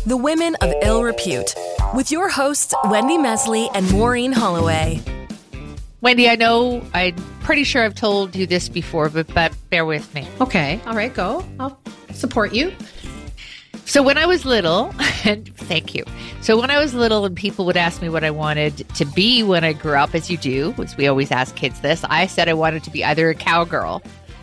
The Women of Ill Repute, with your hosts, Wendy Mesley and Maureen Holloway. Wendy, I'm pretty sure I've told you this before, but bear with me. Okay. All right, go. I'll support you. So when I was little, and thank you. So when I was little and people would ask me what I wanted to be when I grew up, as you do, as we always ask kids this, I said I wanted to be either a cowgirl.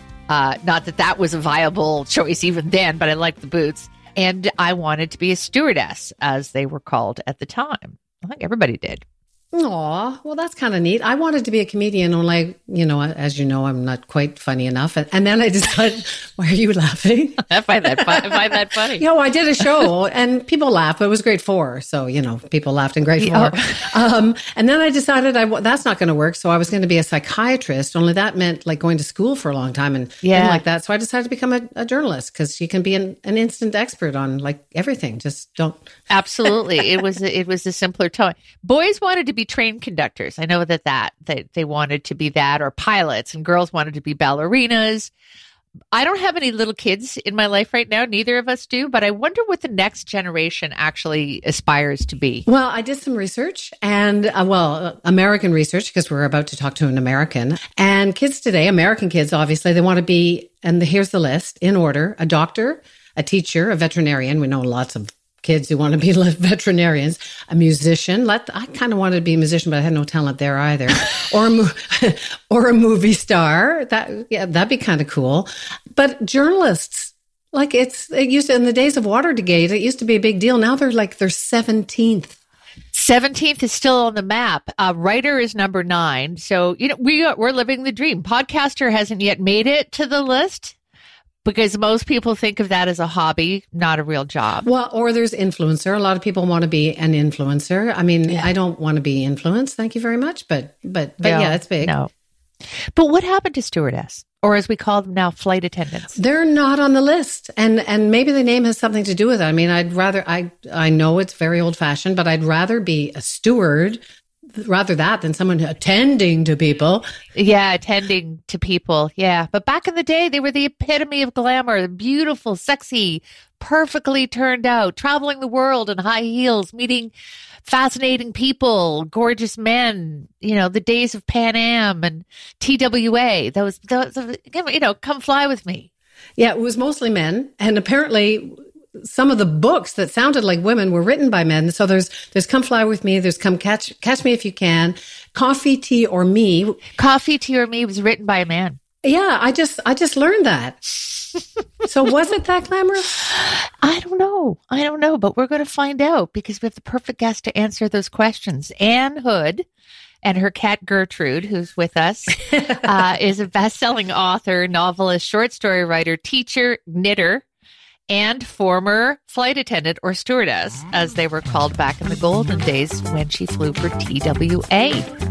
Not that that was a viable choice even then, but I liked the boots. And I wanted to be a stewardess, as they were called at the time. I think everybody did. Aw, well, that's kind of neat. I wanted to be a comedian, only, as you know, I'm not quite funny enough. And then I decided, why are you laughing? I find that funny. I did a show and people laughed, but it was grade 4. So, people laughed in grade 4. And then I decided that's not going to work. So I was going to be a psychiatrist, only that meant like going to school for a long time and didn't like that. So I decided to become a journalist because you can be an instant expert on like everything. Just don't. Absolutely. It was a simpler time. Boys wanted to be train conductors. I know that they wanted to be that, or pilots, and girls wanted to be ballerinas. I don't have any little kids in my life right now. Neither of us do, but I wonder what the next generation actually aspires to be. Well, I did some research and, American research, because we're about to talk to an American. And kids today, American kids, obviously, they want to be, and here's the list in order: a doctor, a teacher, a veterinarian. We know lots of kids who want to be veterinarians, a musician. I kind of wanted to be a musician, but I had no talent there either. or a movie star. That'd be kind of cool. But journalists, like it used to, in the days of Watergate, it used to be a big deal. Now they're 17th. 17th is still on the map. Writer is number 9. So, we're living the dream. Podcaster hasn't yet made it to the list, because most people think of that as a hobby, not a real job. Well, or there's influencer. A lot of people want to be an influencer. I mean, I don't want to be influenced. Thank you very much. But yeah, it's big. No. But what happened to stewardess? Or as we call them now, flight attendants? They're not on the list. And maybe the name has something to do with it. I mean, I know it's very old fashioned, but I'd rather be a steward than someone attending to people. Yeah, attending to people. Yeah. But back in the day, they were the epitome of glamour, beautiful, sexy, perfectly turned out, traveling the world in high heels, meeting fascinating people, gorgeous men, the days of Pan Am and TWA. Those, come fly with me. Yeah, it was mostly men. And apparently some of the books that sounded like women were written by men. So there's Come Fly With Me. There's Come Catch Me If You Can. Coffee, Tea, or Me. Coffee, Tea, or Me was written by a man. Yeah, I just learned that. So was it that glamorous? I don't know, but we're going to find out because we have the perfect guest to answer those questions. Anne Hood and her cat Gertrude, who's with us, is a best-selling author, novelist, short story writer, teacher, knitter, and former flight attendant, or stewardess, as they were called back in the golden days when she flew for TWA.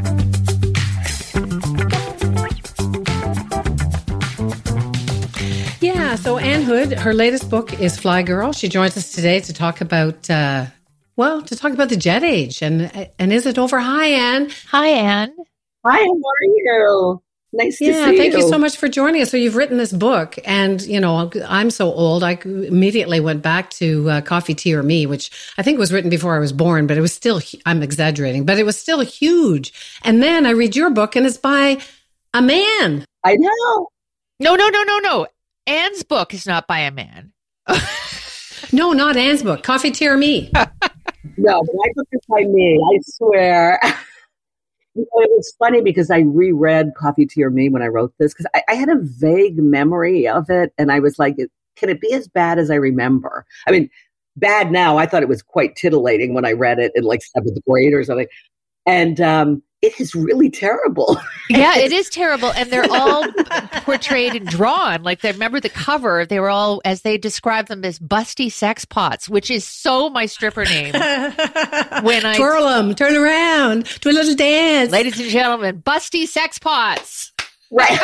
Yeah, so Anne Hood, her latest book is Fly Girl. She joins us today to talk about, the jet age. And is it over? Hi, Anne. Hi, Anne. Hi, how are you? Nice to see you. Yeah, thank you so much for joining us. So you've written this book, and, I'm so old, I immediately went back to Coffee, Tea, or Me, which I think was written before I was born, but it was still, I'm exaggerating, but it was still huge. And then I read your book, and it's by a man. I know. No. Anne's book is not by a man. No, not Anne's book. Coffee, Tea, or Me. No, but my book is by me, I swear. It was funny because I reread Coffee, Tea, or Me when I wrote this, because I had a vague memory of it. And I was like, can it be as bad as I remember? I mean, bad now. I thought it was quite tittillating when I read it in like 7th grade or something. And it is really terrible. Yeah, it is terrible. And they're all portrayed and drawn. Like, remember the cover, they were all, as they describe them, as busty sex pots, which is so my stripper name. Twirl them, turn around, do a little dance. Ladies and gentlemen, busty sex pots. Right.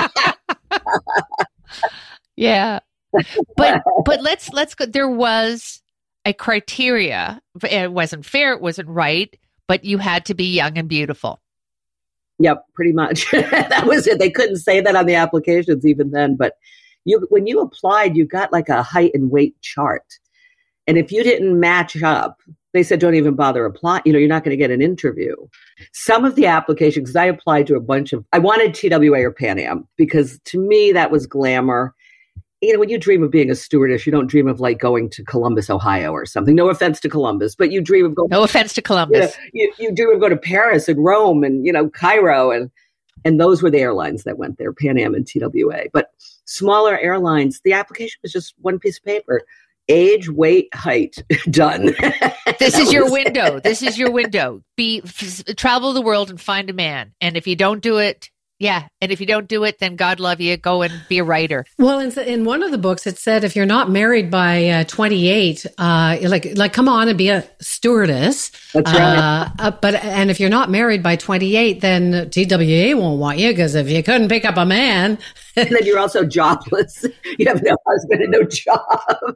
Yeah. But let's go. There was a criteria. It wasn't fair. It wasn't right. But you had to be young and beautiful. Yep, pretty much. That was it. They couldn't say that on the applications even then. But when you applied, you got like a height and weight chart. And if you didn't match up, they said, don't even bother applying. You're not going to get an interview. Some of the applications, because I applied to I wanted TWA or Pan Am, because to me, that was glamour. When you dream of being a stewardess, you don't dream of like going to Columbus, Ohio or something. No offense to Columbus, but you dream of going. No offense to Columbus. You dream of going to Paris and Rome and, Cairo. And those were the airlines that went there, Pan Am and TWA. But smaller airlines, the application was just one piece of paper. Age, weight, height, done. This is your window. This is your window. Travel the world and find a man. And if you don't do it, then God love you. Go and be a writer. Well, in one of the books, it said if you're not married by 28, like come on and be a stewardess. That's right. And if you're not married by 28, then TWA won't want you, because if you couldn't pick up a man, and then you're also jobless. You have no husband and no job.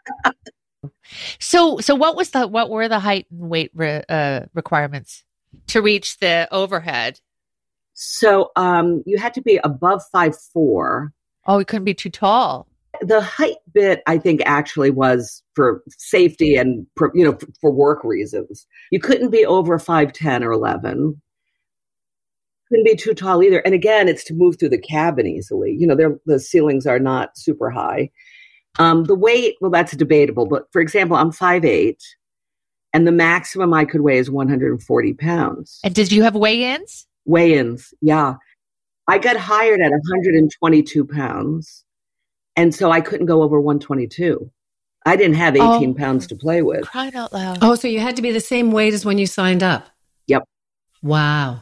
So what were the height and weight requirements to reach the overhead? So you had to be above 5'4". Oh, you couldn't be too tall. The height bit, I think, actually was for safety and for work reasons. You couldn't be over 5'10" or 11. Couldn't be too tall either. And again, it's to move through the cabin easily. The ceilings are not super high. The weight, well, that's debatable. But for example, I'm 5'8", and the maximum I could weigh is 140 pounds. And did you have weigh-ins? Weigh-ins, yeah. I got hired at 122 pounds, and so I couldn't go over 122. I didn't have 18 pounds to play with. Crying out loud. Oh, so you had to be the same weight as when you signed up? Yep. Wow.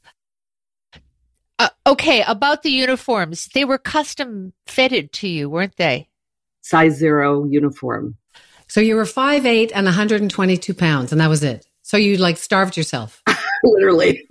Okay, about the uniforms. They were custom fitted to you, weren't they? Size 0 uniform. So you were 5'8" and 122 pounds, and that was it. So you starved yourself. Literally.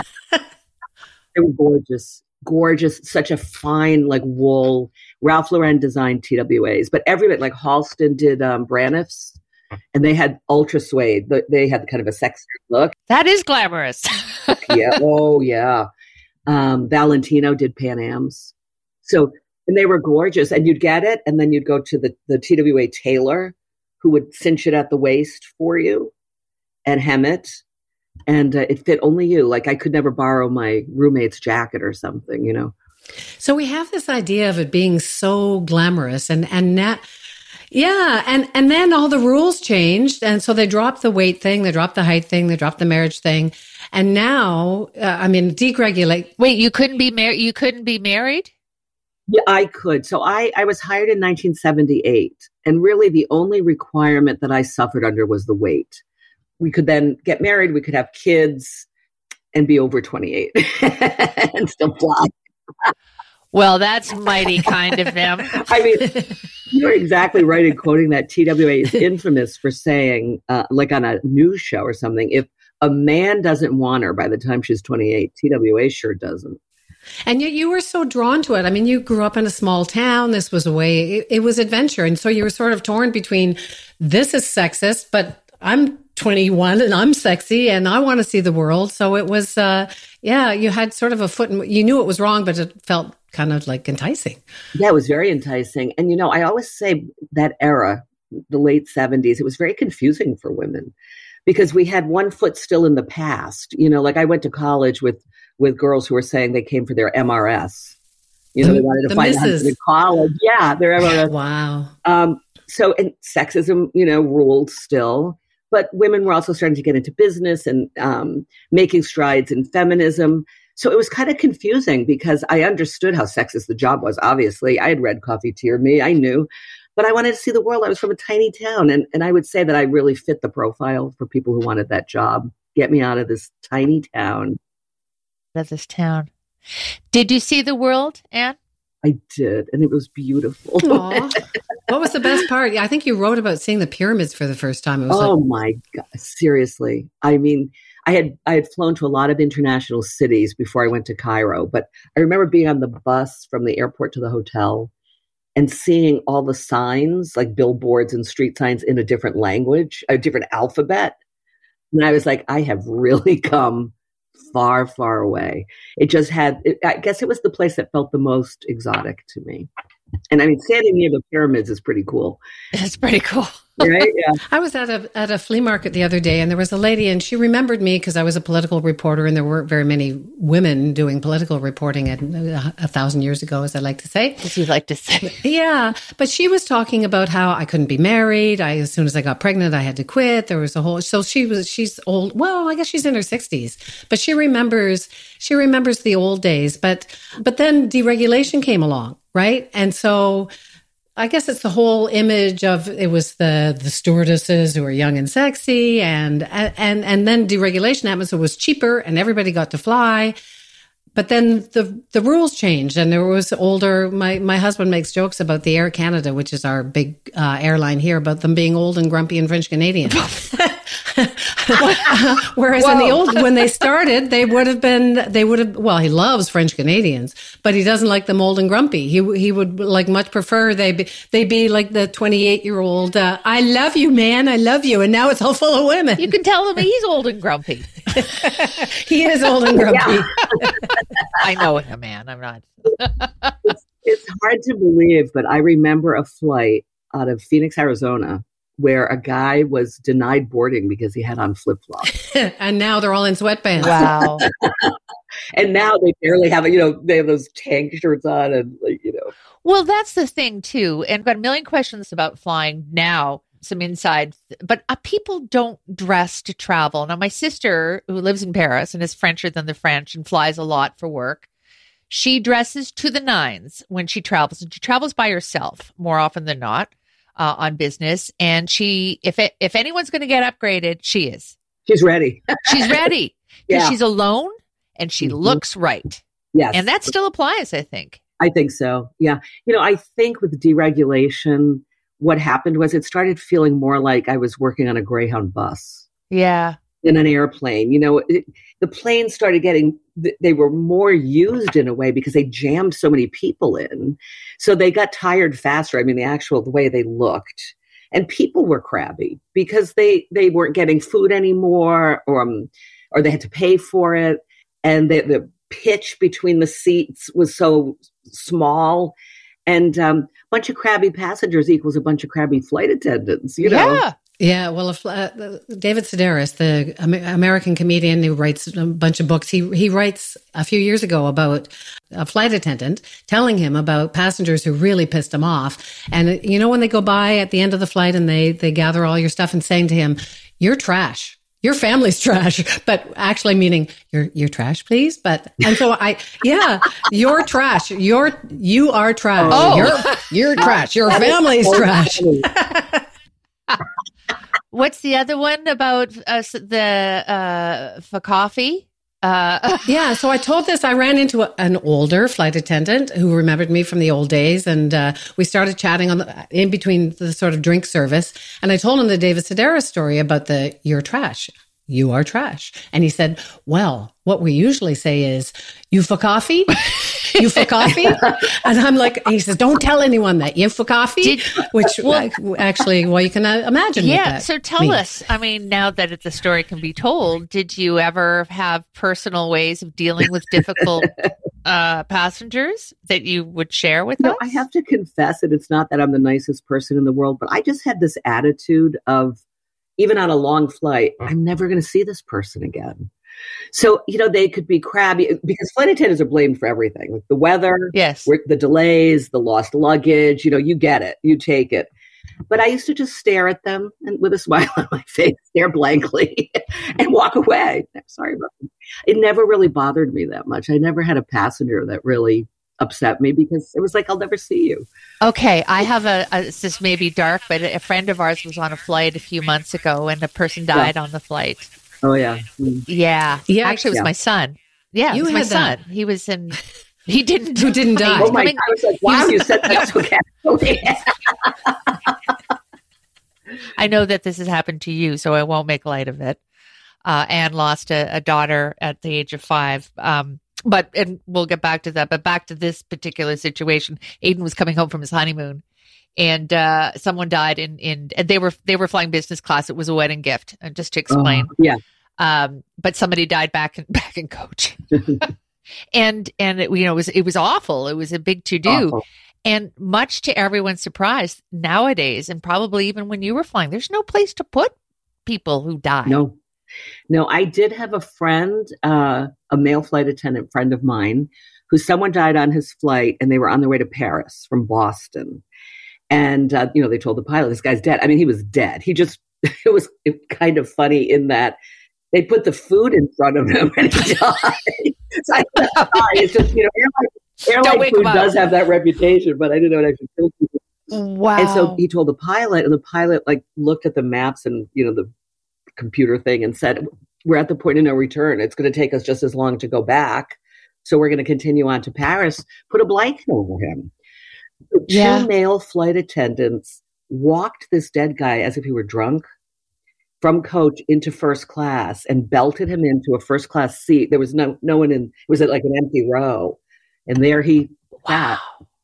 They were gorgeous. Such a fine, wool. Ralph Lauren designed TWAs, but everybody, Halston did Braniffs, and they had ultra suede. They had kind of a sexy look. That is glamorous. Yeah. Oh, yeah. Valentino did Pan Ams. So, and they were gorgeous, and you'd get it, and then you'd go to the TWA tailor, who would cinch it at the waist for you and hem it. And it fit only you. I could never borrow my roommate's jacket or something, So we have this idea of it being so glamorous, and now, yeah, and then all the rules changed, and so they dropped the weight thing, they dropped the height thing, they dropped the marriage thing, and now, deregulate. Wait, you couldn't be married? You couldn't be married? Yeah, I could. So I was hired in 1978, and really the only requirement that I suffered under was the weight. We could then get married, we could have kids, and be over 28 and still fly. Well, that's mighty kind of them. You're exactly right in quoting that. TWA is infamous for saying, on a news show or something, if a man doesn't want her by the time she's 28, TWA sure doesn't. And yet you were so drawn to it. You grew up in a small town. This was a way, it was adventure. And so you were sort of torn between, this is sexist, but I'm 21 and I'm sexy and I want to see the world. So it was, you had sort of a foot in, you knew it was wrong, but it felt kind of enticing. Yeah, it was very enticing. And, I always say that era, the late 70s, it was very confusing for women because we had one foot still in the past. I went to college with girls who were saying they came for their MRS. They wanted to find a husband in college. Yeah, their MRS. Wow. So, and sexism, ruled still. But women were also starting to get into business and making strides in feminism. So it was kind of confusing because I understood how sexist the job was. Obviously, I had read Coffee, Tea, or Me. I knew. But I wanted to see the world. I was from a tiny town. And I would say that I really fit the profile for people who wanted that job. Get me out of this tiny town. Did you see the world, Anne? I did. And it was beautiful. What was the best part? I think you wrote about seeing the pyramids for the first time. It was my God. Seriously. I had flown to a lot of international cities before I went to Cairo, but I remember being on the bus from the airport to the hotel and seeing all the signs, like billboards and street signs in a different language, a different alphabet. And I was like, I have really come far, far away. It just I guess it was the place that felt the most exotic to me. And standing near the pyramids is pretty cool. It's pretty cool. Right? Yeah. I was at a flea market the other day, and there was a lady, and she remembered me because I was a political reporter, and there weren't very many women doing political reporting 1,000 years ago, as I like to say. As you like to say. Yeah, but she was talking about how I couldn't be married. As soon as I got pregnant, I had to quit. There was a whole. So she's old. Well, I guess she's in her 60s, but she remembers the old days. But then deregulation came along, right? And so I guess it's the whole image of it was the stewardesses who were young and sexy, and then deregulation happened, so it was cheaper, and everybody got to fly. But then the rules changed, and there was older. My husband makes jokes about the Air Canada, which is our big airline here, about them being old and grumpy and French Canadian. Whereas in the old, when they started, they would have. Well, he loves French Canadians, but he doesn't like them old and grumpy. He would like much prefer they be like the 28-year-old. I love you, man. I love you, and now it's all full of women. You can tell him he's old and grumpy. He is old and grumpy. Yeah. I know him, man. I'm not. It's hard to believe, but I remember a flight out of Phoenix, Arizona, where a guy was denied boarding because he had on flip-flops. And now they're all in sweatpants. Wow. And now they barely have, they have those tank shirts on and, Well, that's the thing, too. And I've got a million questions about flying now, some inside, but people don't dress to travel. Now, my sister, who lives in Paris and is Frencher than the French and flies a lot for work, she dresses to the nines when she travels. And she travels by herself more often than not. On business, and if anyone's going to get upgraded, she is. She's ready. She's ready because Yeah. she's alone and she looks right. Yes, And that still applies, I think. I think so. Yeah, I think with deregulation, what happened was it started feeling more like I was working on a Greyhound bus Yeah. than an airplane. The planes started they were more used in a way because they jammed so many people in. So they got tired faster. I mean, the way they looked. And people were crabby because they weren't getting food anymore or they had to pay for it. And the pitch between the seats was so small. And a bunch of crabby passengers equals a bunch of crabby flight attendants, Yeah. Yeah, well, David Sedaris, the American comedian who writes a bunch of books, he writes a few years ago about a flight attendant telling him about passengers who really pissed him off. And when they go by at the end of the flight and they gather all your stuff and saying to him, "You're trash. Your family's trash," but actually meaning you're trash, please. And so you're trash. You are trash. Oh. You're trash. Your family's trash. What's the other one about for coffee? Yeah, so I told this. I ran into an older flight attendant who remembered me from the old days, and we started chatting in between the sort of drink service. And I told him the David Sedaris story about you're trash. You are trash. And he said, "Well, what we usually say is, you for coffee? You for coffee?" And I'm like, he says, "Don't tell anyone that. You for coffee?" Which actually, you can imagine. Yeah. What that So tell means. us, I mean, now that the story can be told, did you ever have personal ways of dealing with difficult passengers that you would share with us? I have to confess that it's not that I'm the nicest person in the world, but I just had this attitude of, even on a long flight, I'm never going to see this person again. So, they could be crabby because flight attendants are blamed for everything, like the weather, Yes. the delays, the lost luggage, you get it, you take it. But I used to just stare at them and with a smile on my face, stare blankly and walk away. I'm sorry about that. It never really bothered me that much. I never had a passenger that really upset me because it was like, I'll never see you. Okay, I have this may be dark, but a friend of ours was on a flight a few months ago and a person died on the flight. Oh, yeah. Yeah. Yeah. Actually, it was my son. Yeah, You it was my had that. son. He was in, he didn't. Who didn't die? Oh, my God. I was like, wow, you said that so casually. I know that this has happened to you, so I won't make light of it. Anne lost a daughter at the age of 5. And we'll get back to that. But back to this particular situation. Aiden was coming home from his honeymoon, and someone died. And they were flying business class. It was a wedding gift. And just to explain, Yeah. but somebody died back in coach, and it was awful. It was a big to do. Awful. And much to everyone's surprise, nowadays, and probably even when you were flying, there's no place to put people who die. No, I did have a friend, a male flight attendant friend of mine, who someone died on his flight and they were on their way to Paris from Boston. And, they told the pilot, this guy's dead. I mean, he was dead. It was kind of funny in that they put the food in front of him and he died. So I thought, it's just, airline food does have that reputation, but I didn't know it actually killed people. Wow. And so he told the pilot, and the pilot looked at the maps and, the computer thing and said, we're at the point of no return. It's going to take us just as long to go back. So we're going to continue on to Paris, put a blanket over him. Two male flight attendants walked this dead guy as if he were drunk from coach into first class and belted him into a first class seat. There was no one in, it was like an empty row. And there he sat.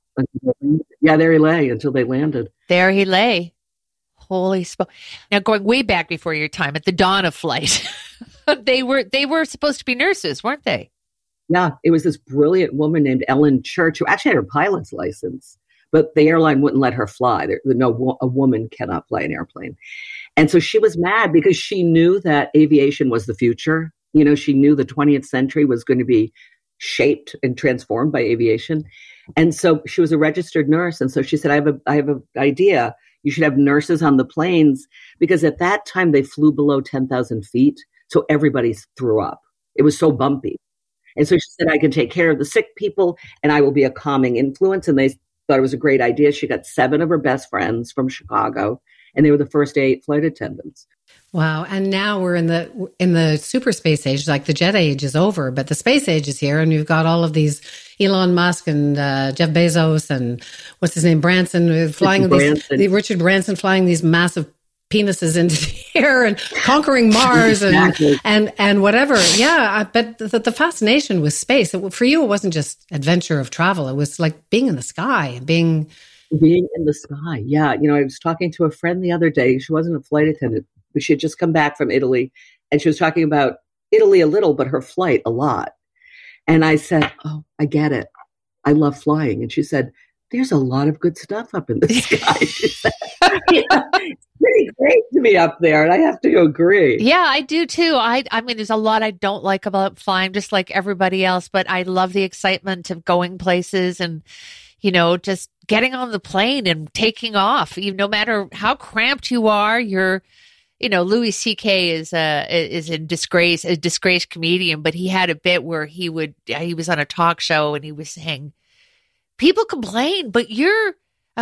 Yeah, there he lay until they landed. There he lay. Holy smoke. Now, going way back before your time, at the dawn of flight, they were supposed to be nurses, weren't they? Yeah, it was this brilliant woman named Ellen Church who actually had her pilot's license, but the airline wouldn't let her fly. A woman cannot fly an airplane. And so she was mad because she knew that aviation was the future. She knew the 20th century was going to be shaped and transformed by aviation. And so she was a registered nurse. And so she said, I have an idea. You should have nurses on the planes, because at that time they flew below 10,000 feet. So everybody threw up. It was so bumpy. And so she said, I can take care of the sick people and I will be a calming influence. And they thought it was a great idea. She got 7 of her best friends from Chicago, and they were the first 8 flight attendants. Wow. And now we're in the super space age. Like the jet age is over, but the space age is here. And you've got all of these Elon Musk and Jeff Bezos and what's his name, Branson, flying Richard Branson flying these massive penises into the air and conquering Mars and whatever. Yeah. But the fascination with space, for you, it wasn't just adventure of travel. It was like being in the sky, being in the sky. Yeah. I was talking to a friend the other day. She wasn't a flight attendant, but she had just come back from Italy, and she was talking about Italy a little, but her flight a lot. And I said, oh, I get it. I love flying. And she said, there's a lot of good stuff up in the sky. She said, it's pretty great to be up there. And I have to agree. Yeah, I do too. I mean, there's a lot I don't like about flying, just like everybody else, but I love the excitement of going places and, just getting on the plane and taking off. No matter how cramped you are, Louis C.K. is in disgrace, a disgraced comedian, but he had a bit where he was on a talk show and he was saying, people complain, but you're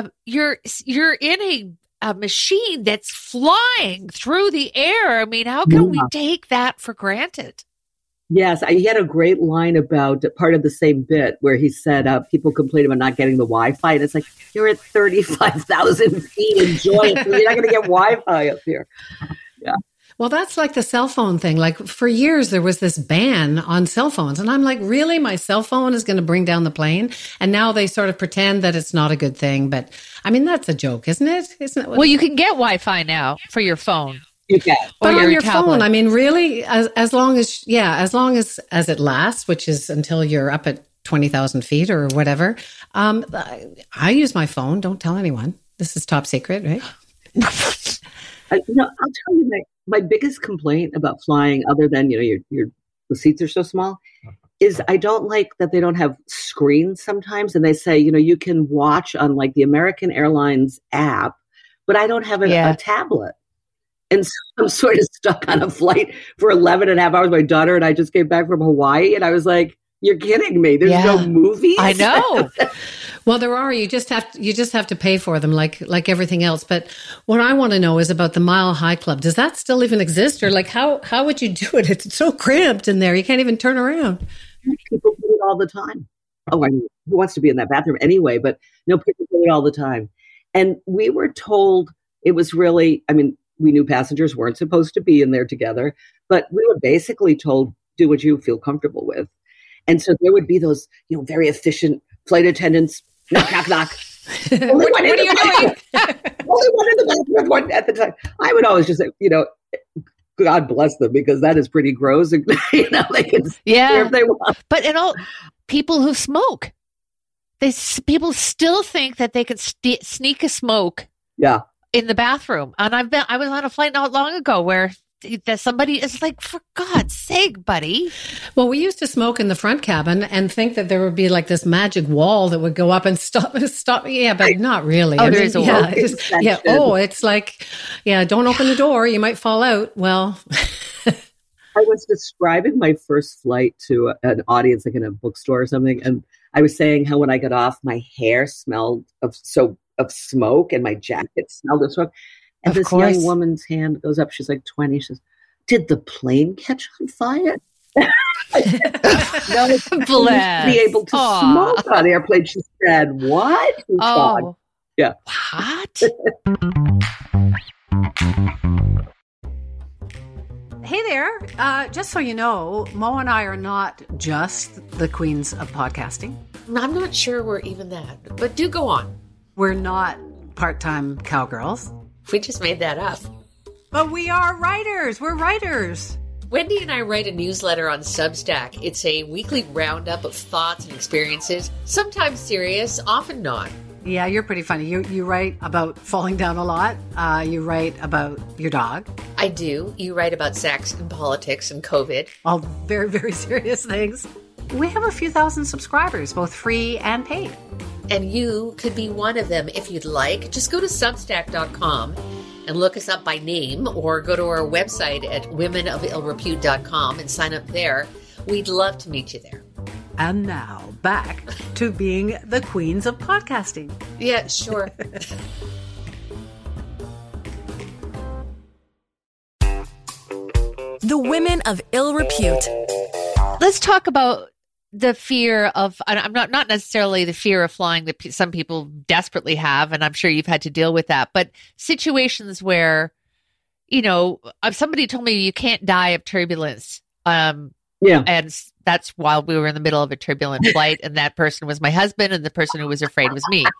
in a machine that's flying through the air. I mean, how can we take that for granted? Yes, he had a great line about part of the same bit where he said people complain about not getting the Wi-Fi. And it's like, you're at 35,000 feet. Enjoy it. You're not going to get Wi-Fi up here. Yeah. Well, that's like the cell phone thing. Like for years, there was this ban on cell phones. And I'm like, really? My cell phone is going to bring down the plane? And now they sort of pretend that it's not a good thing. But I mean, that's a joke, isn't it? Well, you can get Wi-Fi now for your phone. Yeah. But on your phone, I mean, really, as long as it lasts, which is until you're up at 20,000 feet or whatever. I use my phone. Don't tell anyone. This is top secret, right? I'll tell you my biggest complaint about flying, other than, the seats are so small, is I don't like that they don't have screens sometimes. And they say, you can watch on like the American Airlines app, but I don't have a tablet. And so I'm sort of stuck on a flight for 11 and a half hours. My daughter and I just came back from Hawaii, and I was like, you're kidding me. There's no movies. I know. Well, there are. You just have to pay for them like everything else. But what I want to know is about the Mile High Club. Does that still even exist? Or like how would you do it? It's so cramped in there. You can't even turn around. People do it all the time. Oh, I mean, who wants to be in that bathroom anyway? But no, people do it all the time. And we were told it was really, we knew passengers weren't supposed to be in there together, but we were basically told, do what you feel comfortable with. And so there would be those, very efficient flight attendants, knock, knock, knock. What are you doing? Only one in the bathroom, one at the time. I would always just say, God bless them, because that is pretty gross. And, they can stay if they want. But people who smoke. People still think that they could sneak a smoke Yeah. in the bathroom. And I was on a flight not long ago where that somebody is like, for God's sake, buddy. Well, we used to smoke in the front cabin and think that there would be like this magic wall that would go up and stop. Yeah, but not really. Oh, there is a wall. Yeah. Oh, it's like, yeah, don't open the door. You might fall out. Well, I was describing my first flight to an audience, like in a bookstore or something. And I was saying how when I got off, my hair smelled of smoke and my jacket smelled of smoke. And this young woman's hand goes up. She's like 20. She says, "Did the plane catch on fire?" No, it's to be able to smoke on airplanes. She said, "What?" Oh, yeah. What? Hey there. Just so you know, Mo and I are not just the queens of podcasting. I'm not sure we're even that, but do go on. We're not part-time cowgirls. We just made that up. But we are writers. We're writers. Wendy and I write a newsletter on Substack. It's a weekly roundup of thoughts and experiences, sometimes serious, often not. Yeah, you're pretty funny. You write about falling down a lot. You write about your dog. I do. You write about sex and politics and COVID. All very, very serious things. We have a few thousand subscribers, both free and paid. And you could be one of them if you'd like. Just go to Substack.com and look us up by name, or go to our website at womenofillrepute.com and sign up there. We'd love to meet you there. And now, back to being the queens of podcasting. Yeah, sure. The Women of Ill Repute. Let's talk about the fear of, I'm not necessarily the fear of flying that some people desperately have, and I'm sure you've had to deal with that, but situations where, somebody told me you can't die of turbulence. Yeah. And that's while we were in the middle of a turbulent flight, and that person was my husband, and the person who was afraid was me.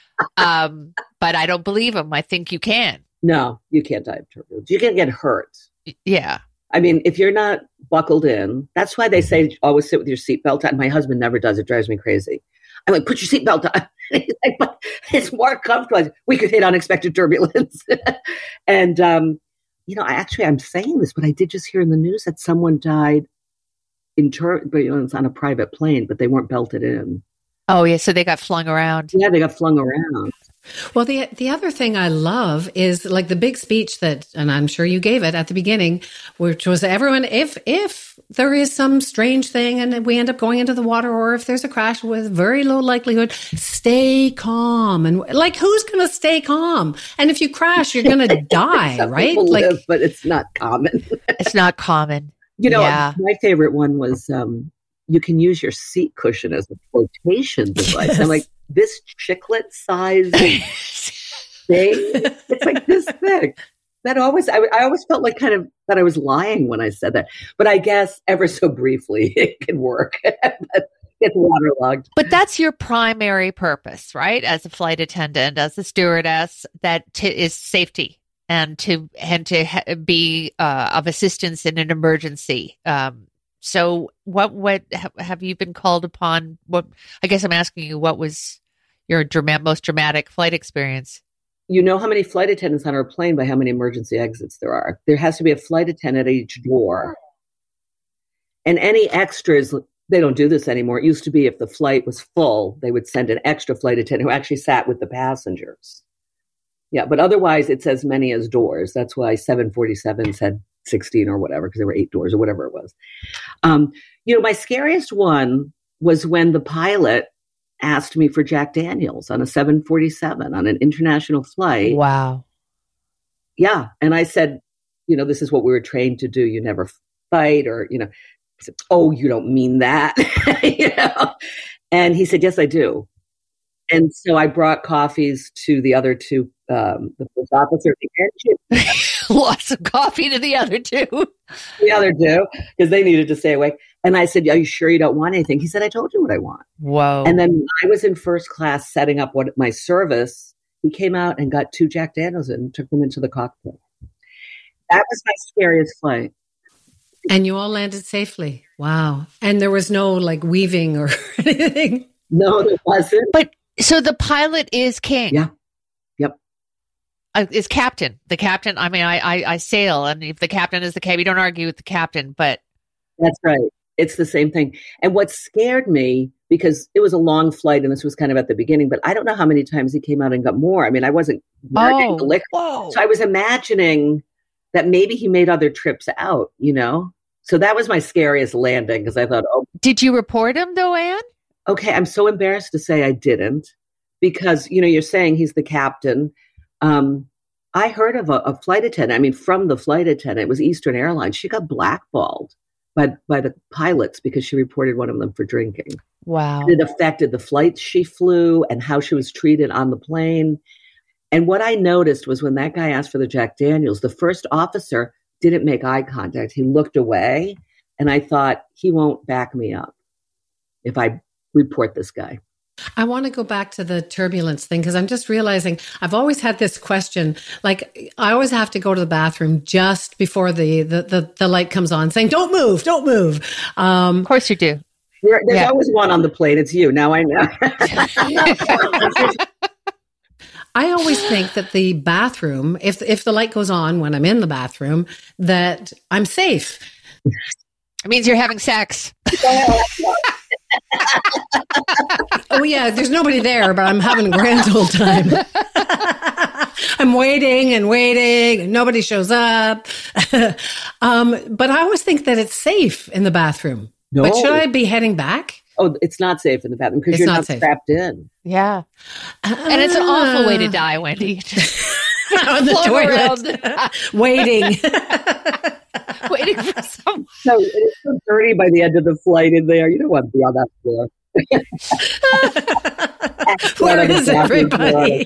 But I don't believe him. I think you can. No, you can't die of turbulence. You can get hurt. Yeah. I mean, if you're not buckled in, that's why they say always sit with your seatbelt on. My husband never does. It drives me crazy. I'm like, put your seatbelt on. He's like, but it's more comfortable. We could hit unexpected turbulence. And, I'm saying this, but I did just hear in the news that someone died it's on a private plane, but they weren't belted in. Oh, yeah. So they got flung around. Yeah, they got flung around. Well, the other thing I love is like the big speech that, and I'm sure you gave it at the beginning, which was everyone, if there is some strange thing and we end up going into the water, or if there's a crash with very low likelihood, stay calm. And like, who's going to stay calm? And if you crash, you're going to die, right? Like, live, but it's not common. It's not common. My favorite one was, you can use your seat cushion as a flotation device. Yes. I'm like, this chiclet size thing, it's like this thick. I always felt like kind of that I was lying when I said that. But I guess ever so briefly it can work. It's waterlogged. But that's your primary purpose, right? As a flight attendant, as a stewardess, is safety and to be of assistance in an emergency. So what have you been called upon? I guess I'm asking you, what was your most dramatic flight experience? You know how many flight attendants on our plane by how many emergency exits there are. There has to be a flight attendant at each door. And any extras, they don't do this anymore. It used to be if the flight was full, they would send an extra flight attendant who actually sat with the passengers. Yeah, but otherwise it's as many as doors. That's why 747s had 16 or whatever, because there were 8 doors or whatever it was. My scariest one was when the pilot asked me for Jack Daniels on a 747 on an international flight. Wow. Yeah. And I said, this is what we were trained to do. You never fight, or, he said, oh, you don't mean that. And he said, yes, I do. And so I brought coffees to the other two, the first officer, lots of coffee to the other two. The other two, because they needed to stay awake. And I said, are you sure you don't want anything? He said, I told you what I want. Whoa. And then when I was in first class setting up my service, he came out and got 2 Jack Daniels and took them into the cockpit. That was my scariest flight. And you all landed safely. Wow. And there was no like weaving or anything. No, there wasn't. But so the pilot is king. Yeah. Yep. Is captain. The captain, I mean, I sail, and if the captain is the captain, you don't argue with the captain, but. That's right. It's the same thing. And what scared me, because it was a long flight and this was kind of at the beginning, but I don't know how many times he came out and got more. I mean, I wasn't marking the liquor. Whoa. So I was imagining that maybe he made other trips out, you know? So that was my scariest landing because I thought, oh. Did you report him though, Anne? Okay, I'm so embarrassed to say I didn't because, you know, you're saying he's the captain. I heard of a flight attendant. I mean, from the flight attendant, it was Eastern Airlines. She got blackballed by the pilots because she reported one of them for drinking. Wow. And it affected the flights she flew and how she was treated on the plane. And what I noticed was when that guy asked for the Jack Daniels, the first officer didn't make eye contact. He looked away. And I thought, he won't back me up if I report this guy. I want to go back to the turbulence thing because I'm just realizing I've always had this question. Like, I always have to go to the bathroom just before the light comes on saying, don't move, don't move. Of course you do. There's always one on the plane. It's you. Now I know. I always think that the bathroom, if the light goes on when I'm in the bathroom, that I'm safe. It means you're having sex. Oh yeah, there's nobody there, but I'm having a grand old time. I'm waiting and waiting and nobody shows up. But I always think that it's safe in the bathroom. No. But should I be heading back? Oh, it's not safe in the bathroom because you're not trapped in. Yeah. And it's an awful way to die, Wendy. On the toilet. Waiting. Waiting for someone. No, it's so dirty by the end of the flight in there. You don't want to be on that floor. Where is everybody?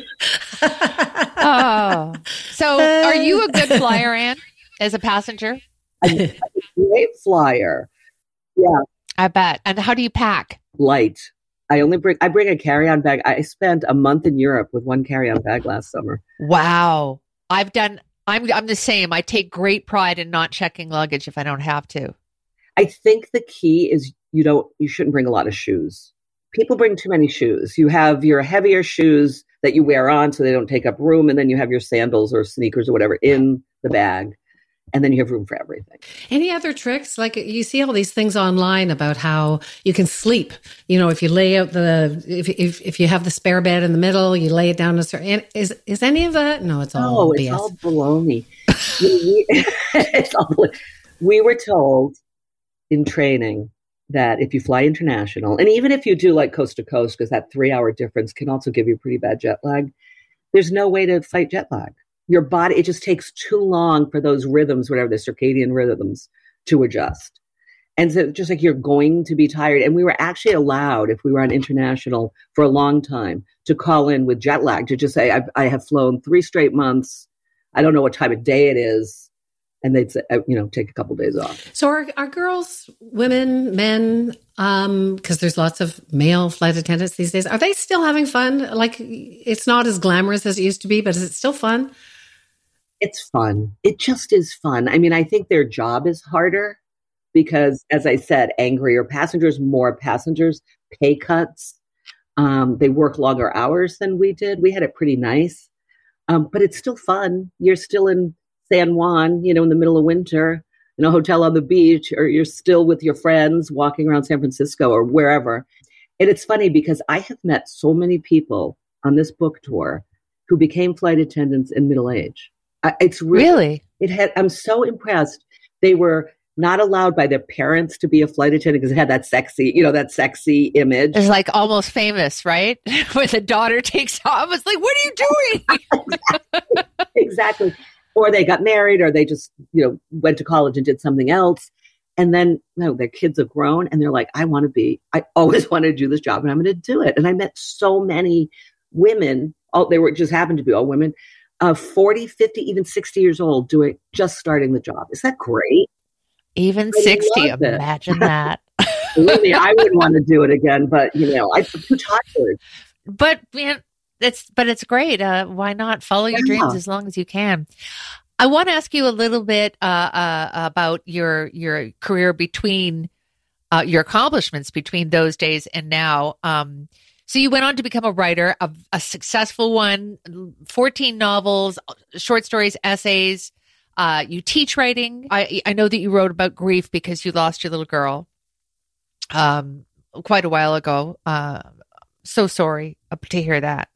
Oh. So are you a good flyer, Anne, as a passenger? I'm a great flyer. Yeah. I bet. And how do you pack? Light. I bring a carry-on bag. I spent a month in Europe with one carry-on bag last summer. Wow. I'm the same. I take great pride in not checking luggage if I don't have to. I think the key is you shouldn't bring a lot of shoes. People bring too many shoes. You have your heavier shoes that you wear on so they don't take up room, and then you have your sandals or sneakers or whatever in the bag. And then you have room for everything. Any other tricks? Like you see all these things online about how you can sleep. You know, if you lay out if you have the spare bed in the middle, you lay it down a certain. Is any of that? No, it's all BS. It's all baloney. We were told in training that if you fly international, and even if you do like coast to coast, because that 3-hour difference can also give you pretty bad jet lag, there's no way to fight jet lag. Your body, it just takes too long for those rhythms, whatever the circadian rhythms, to adjust. And so just like you're going to be tired. And we were actually allowed, if we were on international for a long time, to call in with jet lag, to just say, I have flown 3 straight months. I don't know what time of day it is. And they'd say, take a couple of days off. So are girls, women, men, because there's lots of male flight attendants these days, are they still having fun? Like, it's not as glamorous as it used to be, but is it still fun? It's fun. It just is fun. I mean, I think their job is harder because, as I said, angrier passengers, more passengers, pay cuts. They work longer hours than we did. We had it pretty nice. But it's still fun. You're still in San Juan, in the middle of winter, in a hotel on the beach, or you're still with your friends walking around San Francisco or wherever. And it's funny because I have met so many people on this book tour who became flight attendants in middle age. It's really? I'm so impressed. They were not allowed by their parents to be a flight attendant because it had that sexy image. It's like Almost Famous, right? When the daughter takes off, it's like, what are you doing? Exactly. Or they got married, or they just, went to college and did something else. And then, their kids are grown and they're like, I always wanted to do this job and I'm going to do it. And I met so many women. Just happened to be all women. 40, 50, even 60 years old starting the job. Is that great? Even 60, imagine that. Believe me, I wouldn't want to do it again, but I'm too tired. But man, it's great. Why not follow your dreams as long as you can? I want to ask you a little bit about your career between your accomplishments between those days and now. So you went on to become a writer, a successful one, 14 novels, short stories, essays. You teach writing. I know that you wrote about grief because you lost your little girl quite a while ago. So sorry to hear that.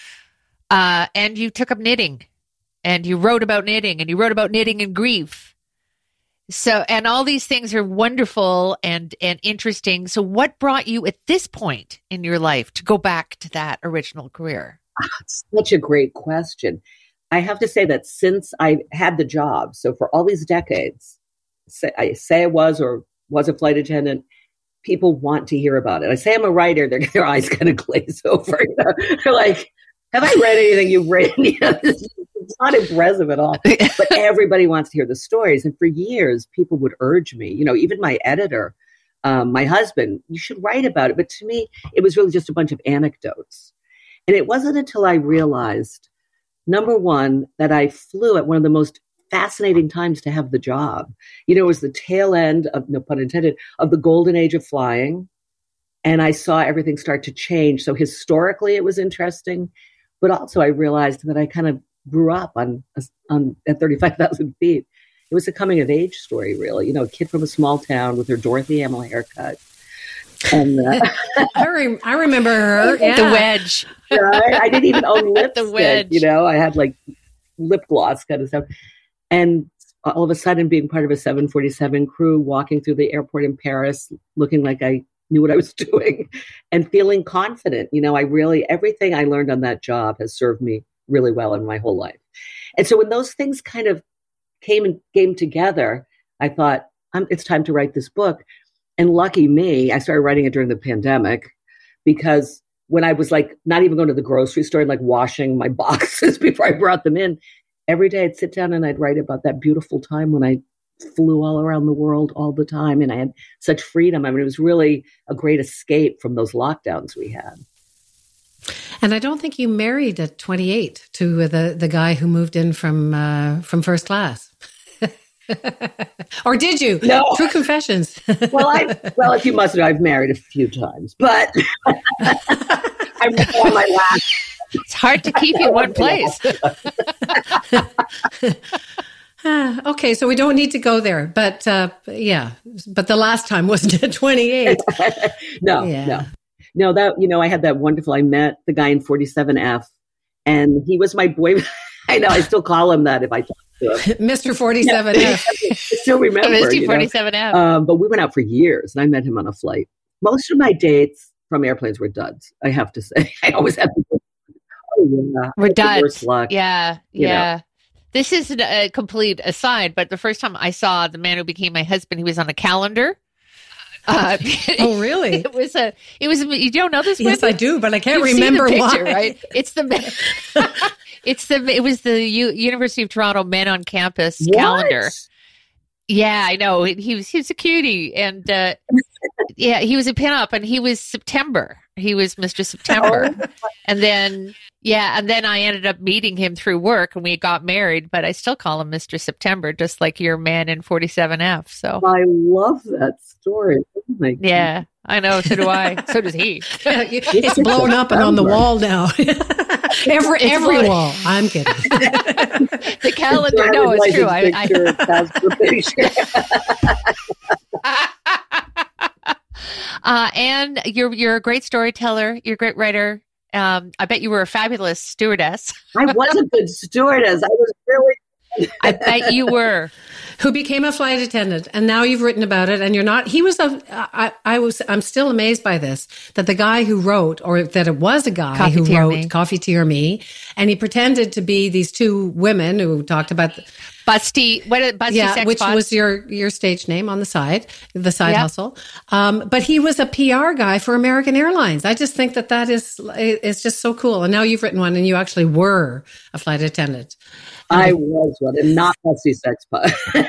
And you took up knitting, and you wrote about knitting, and you wrote about knitting and grief. So, and all these things are wonderful and interesting. So what brought you at this point in your life to go back to that original career? Such a great question. I have to say that since I had the job, so for all these decades, I was a flight attendant, people want to hear about it. I say I'm a writer, their eyes kind of glaze over. You know? They're like, have I read anything you've written? You know, it's not impressive at all. But everybody wants to hear the stories. And for years, people would urge me, you know, even my editor, my husband, you should write about it. But to me, it was really just a bunch of anecdotes. And it wasn't until I realized, number one, that I flew at one of the most fascinating times to have the job. You know, it was the tail end of, no pun intended, of the golden age of flying. And I saw everything start to change. So historically, it was interesting. But also I realized that I kind of grew up on at 35,000 feet. It was a coming of age story, really. You know, a kid from a small town with her Dorothy Hamill haircut. And I remember her. Yeah. The wedge. Right? I didn't even own lipstick. The wedge. You know, I had like lip gloss kind of stuff. And all of a sudden being part of a 747 crew, walking through the airport in Paris, looking like I knew what I was doing and feeling confident. You know, everything I learned on that job has served me really well in my whole life. And so when those things kind of came together, I thought, it's time to write this book. And lucky me, I started writing it during the pandemic, because when I was like not even going to the grocery store and like washing my boxes before I brought them in, every day I'd sit down and I'd write about that beautiful time when I flew all around the world all the time and I had such freedom. I mean, it was really a great escape from those lockdowns we had. And I don't think you married at 28 to the guy who moved in from first class. Or did you? No. True confessions. Well, if you must know, I've married a few times, but I'm on my last. It's hard to keep you in one place. Okay, so we don't need to go there, but but the last time wasn't at 28. No. That, you know, I had that wonderful, I met the guy in 47F and he was my boyfriend. I know, I still call him that if I talk to him. Mr. 47F. I still remember. Mr. 47F. But we went out for years and I met him on a flight. Most of my dates from airplanes were duds, I have to say. I always have to we're duds. Luck, yeah. know. This is a complete aside, but the first time I saw the man who became my husband, he was on a calendar. Oh, really? It was you don't know this? Yes, Wendy? I do, but I can't You've remember seen the picture, why. Right? It was the University of Toronto Men on Campus calendar. Yeah, I know. He was a cutie, and yeah, he was a pinup, and he was September. He was Mr. September, and then I ended up meeting him through work, and we got married. But I still call him Mr. September, just like your man in 47F. So I love that story. Oh, yeah, I know. So do I. So does he. It's blown up and on the wall now. every wall. I'm kidding. The calendar. No, it's true. And you're a great storyteller. You're a great writer. I bet you were a fabulous stewardess. I was a good stewardess. I was really. I bet you were. Who became a flight attendant, and now you've written about it, and you're not. He was I'm still amazed by this, that the guy who wrote, or that it was a guy Coffee who Tea or wrote Me. Coffee Tea or Me, and he pretended to be these two women who talked about Busty. Busty Sex which Bots? was your stage name on the side hustle. But he was a PR guy for American Airlines. I just think that is just so cool. And now you've written one, and you actually were a flight attendant. I was one, and not Busty Sex Pot.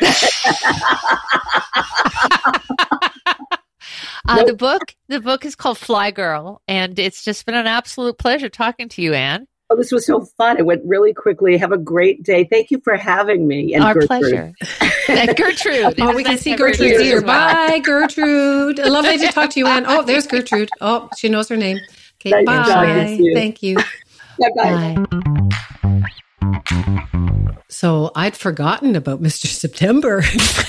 The book is called Fly Girl, and it's just been an absolute pleasure talking to you, Anne. Oh, this was so fun. It went really quickly. Have a great day. Thank you for having me. And Our Gertrude. pleasure. And Gertrude. Oh, we can see Gertrude's ear. Bye, Gertrude. Lovely to talk to you, Anne. Oh, there's Gertrude. Oh, she knows her name. Okay, bye. Thank you. Bye. So I'd forgotten about Mr. September.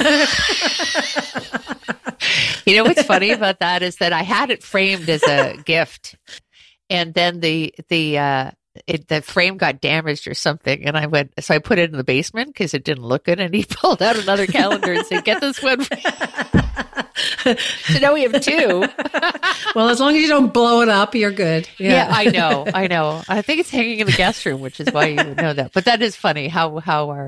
You know what's funny about that is that I had it framed as a gift, and then the frame got damaged or something, and I put it in the basement because it didn't look good, and he pulled out another calendar and said, "Get this one." So now we have two. Well, as long as you don't blow it up, you're good. Yeah, I know. I think it's hanging in the guest room, which is why you would know that. But that is funny how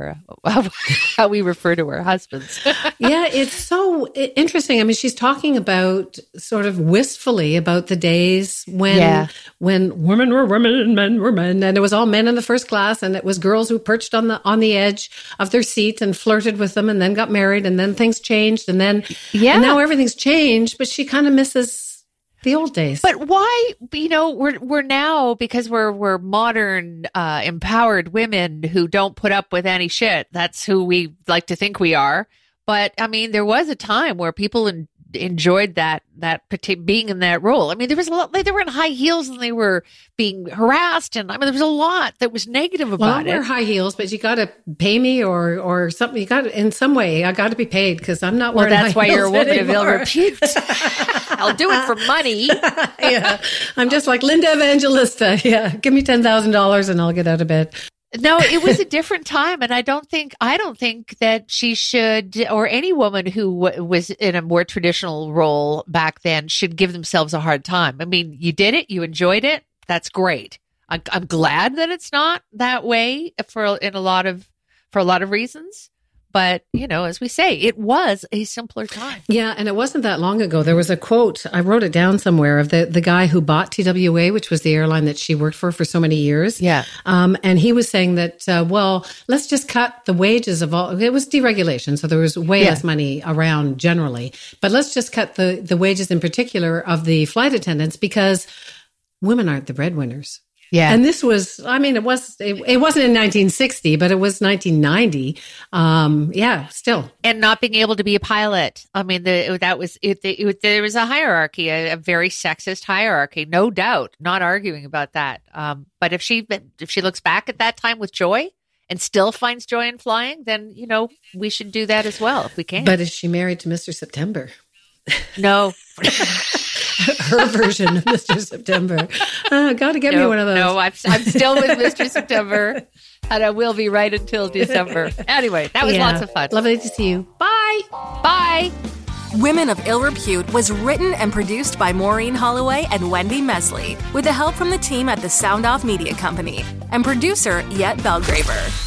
we refer to our husbands. Yeah, it's so interesting. I mean, she's talking about sort of wistfully about the days when women were women and men were men, and it was all men in the first class, and it was girls who perched on the edge of their seat and flirted with them, and then got married, and then things changed, and then and now everything's changed, but she kind of misses the old days. But why, we're now, because we're modern, empowered women who don't put up with any shit. That's who we like to think we are. But I mean, there was a time where people enjoyed that being in that role. I mean, there was a lot, they were in high heels and they were being harassed, and I mean, there was a lot that was negative about it. I wear high heels, but you got to pay me or something. You got to, in some way, I got to be paid because I'm not wearing high heels. Well, that's why you're a woman anymore. of ill repute. I'll do it for money. Yeah, I'm just like Linda Evangelista. Yeah, give me $10,000 and I'll get out of bed. No, it was a different time, and I don't think that she should, or any woman who was in a more traditional role back then, should give themselves a hard time. I mean, you did it, you enjoyed it, that's great. I'm glad that it's not that way for a lot of reasons. But, as we say, it was a simpler time. Yeah, and it wasn't that long ago. There was a quote, I wrote it down somewhere, of the guy who bought TWA, which was the airline that she worked for so many years. Yeah. And he was saying that, let's just cut the wages of all. It was deregulation, so there was way less money around generally. But let's just cut the wages in particular of the flight attendants because women aren't the breadwinners. Yeah. And this was, I mean, it wasn't in 1960, but it was 1990. Still. And not being able to be a pilot. I mean, there was a hierarchy, a very sexist hierarchy, no doubt, not arguing about that. But if she looks back at that time with joy and still finds joy in flying, then, we should do that as well if we can. But is she married to Mr. September? No. Her version of Mr. September. Got to get me one of those. No, I'm still with Mr. September, and I will be right until December. Anyway, that was lots of fun. Lovely to see you. Bye. Bye. Women of Ill Repute was written and produced by Maureen Holloway and Wendy Mesley, with the help from the team at the Sound Off Media Company and producer Yet Belgraver.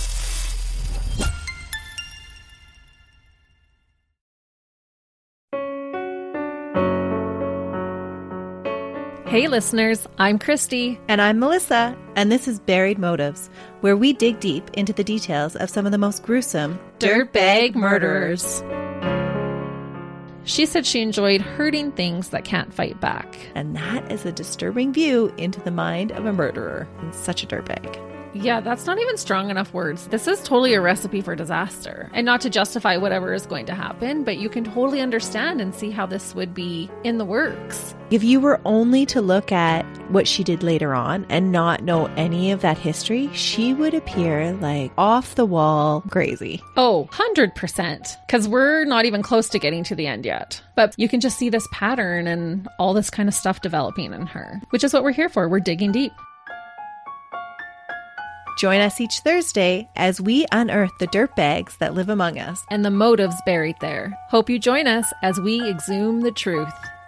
Hey listeners, I'm Christy. And I'm Melissa, and this is Buried Motives, where we dig deep into the details of some of the most gruesome dirtbag murderers. She said she enjoyed hurting things that can't fight back. And that is a disturbing view into the mind of a murderer and such a dirtbag. Yeah, that's not even strong enough words. This is totally a recipe for disaster. And not to justify whatever is going to happen, but you can totally understand and see how this would be in the works. If you were only to look at what she did later on and not know any of that history, she would appear like off the wall crazy. Oh, 100%. Because we're not even close to getting to the end yet. But you can just see this pattern and all this kind of stuff developing in her, which is what we're here for. We're digging deep. Join us each Thursday as we unearth the dirtbags that live among us and the motives buried there. Hope you join us as we exhume the truth.